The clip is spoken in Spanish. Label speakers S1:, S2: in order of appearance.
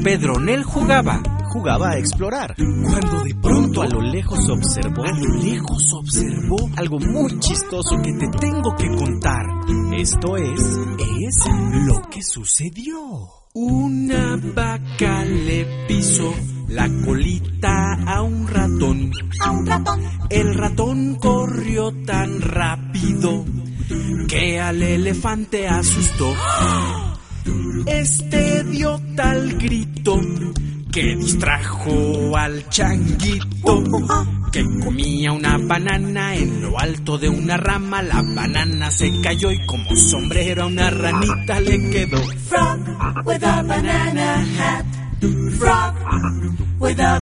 S1: Pedronel jugaba
S2: a explorar,
S1: cuando de pronto
S2: a lo lejos observó
S1: algo muy chistoso que te tengo que contar.
S2: Esto es
S1: lo que sucedió. Una vaca le pisó la colita a un ratón. El ratón corrió tan rápido que al elefante asustó. Este dio tal grito que distrajo al changuito, que comía una banana en lo alto de una rama. La banana se cayó y como sombrero a una ranita le quedó.
S3: Frog with a banana hat. Frog with a